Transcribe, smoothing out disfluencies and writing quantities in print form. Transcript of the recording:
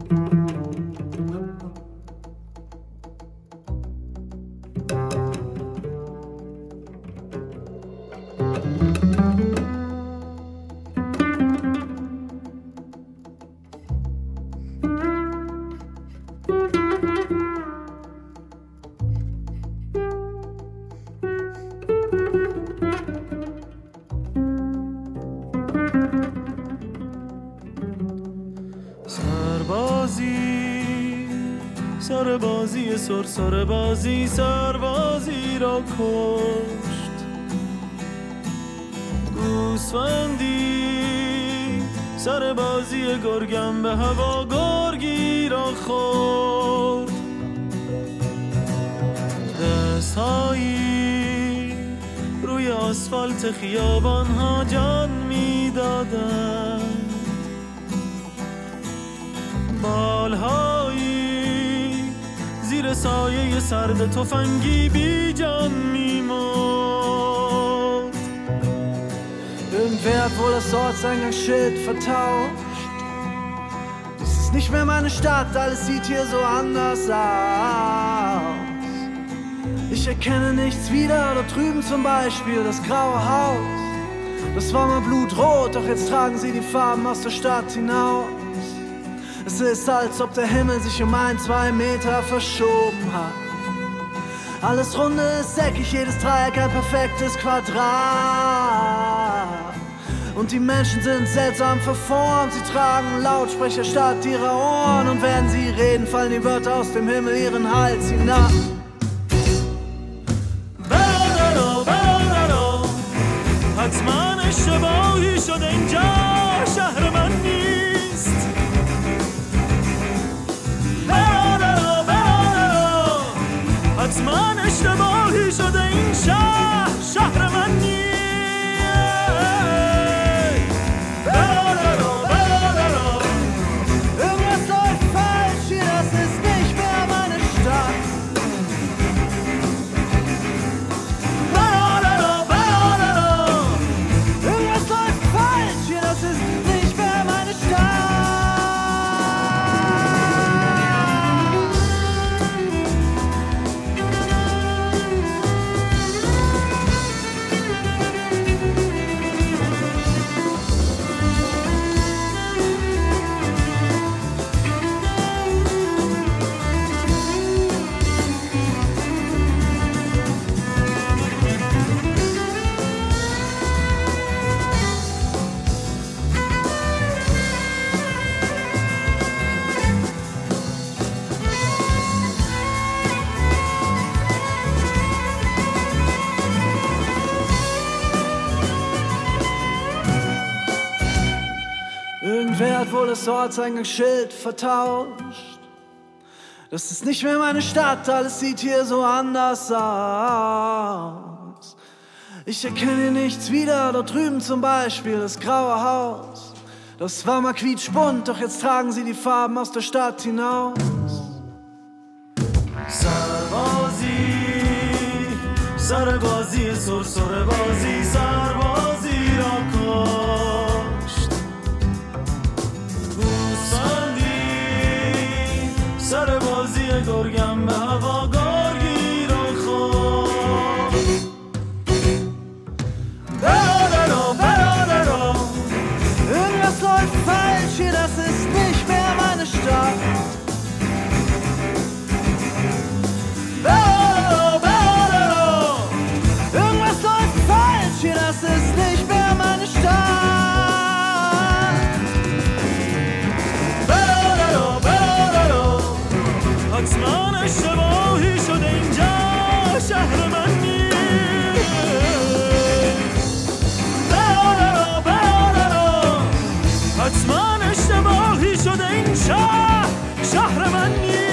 سربازی سربازی را کشت، گوسفندی سربازی گرگم به هوا گرگی را خورد. دستهایی روی آسفالت خیابان ها جان می دادند، بالهایی زیر سایه سرد تفنگی بی جان می‌مرد. Irgendwer hat wohl das Ortseingangsschild vertauscht. Das ist nicht mehr meine Stadt, alles sieht hier so anders aus. Ich erkenne nichts wieder, dort drüben zum Beispiel das graue Haus. Das war mal blutrot, doch jetzt tragen sie die Farben aus der Stadt hinaus. Es ist, als ob der Himmel sich um 1-2 Meter verschoben hat. Alles runde ist eckig, jedes Dreieck ein perfektes Quadrat. Und die Menschen sind seltsam verformt, sie tragen Lautsprecher statt ihrer Ohren. Und während sie reden, fallen die Wörter aus dem Himmel ihren Hals hinab. حتما اشتباهی شده اینجا شهر من نیست. حتما اشتباهی شده این شهر من نیست. Irgendwas läuft falsch hier, das ist nicht mehr meine Stadt. Irgendwas läuft falsch hier, das ist nicht mehr meine Stadt. Irgendwer hat wohl das Ortseingangsschild vertauscht. Das ist nicht mehr meine Stadt, alles sieht hier so anders aus. Ich erkenne hier nichts wieder, dort drüben zum Beispiel das graue Haus. Das war mal quietschbunt, doch jetzt tragen sie die Farben aus der Stadt hinaus. سربازی سربازی سربازی را کشت، گوسفندی سربازی گرگم به هوا گرگی را خورد. Irgendwas läuft falsch hier, das ist nicht mehr meine Stadt. Irgendwas läuft falsch hier, das ist nicht mehr meine Stadt. حتما اشتباهی شده اینجا شهر من نیست. حتما اشتباهی شده این شهر من نیست.